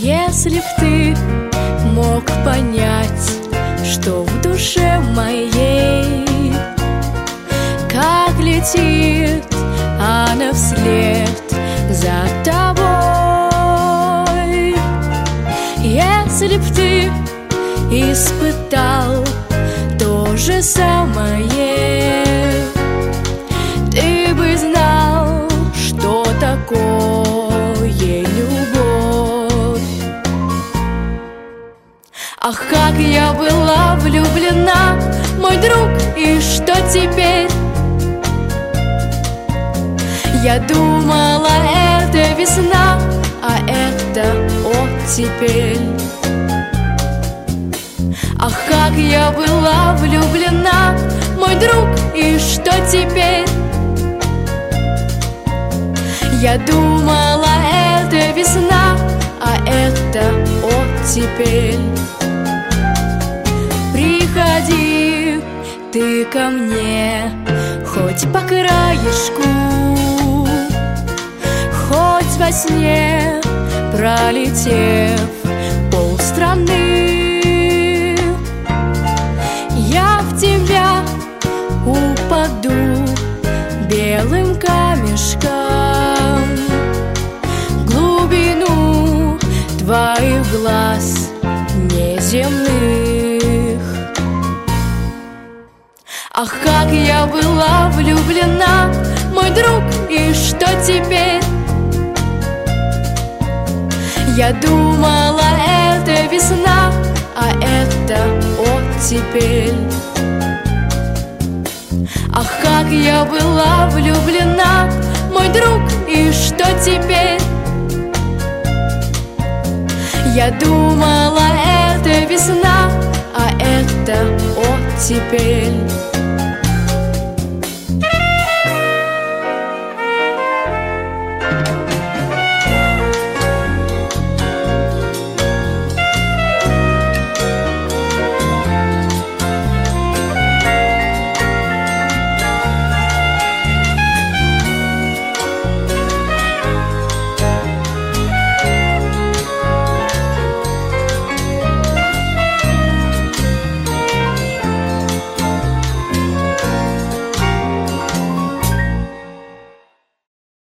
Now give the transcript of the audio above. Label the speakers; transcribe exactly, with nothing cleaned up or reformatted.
Speaker 1: Если б ты мог понять, что в душе моей, как летит она вслед за тобой. Если б ты испытал то же самое, ты бы знал, что такое любовь. Ах, как я была влюблена, мой друг, и что теперь? Я думала, это весна, а это оттепель. Ах, как я была влюблена, мой друг, и что теперь? Я думала, это весна, а это оттепель. Приходи ты ко мне, хоть по краешку, хоть во сне, пролетев полстраны. Я в тебя упаду белым камешком в глубину твоих глаз неземных. Ах, как я была влюблена, мой друг, и что теперь? Я думала, это весна, а это оттепель. Ах, как я была влюблена, мой друг, и что теперь? Я думала, это весна, а это оттепель.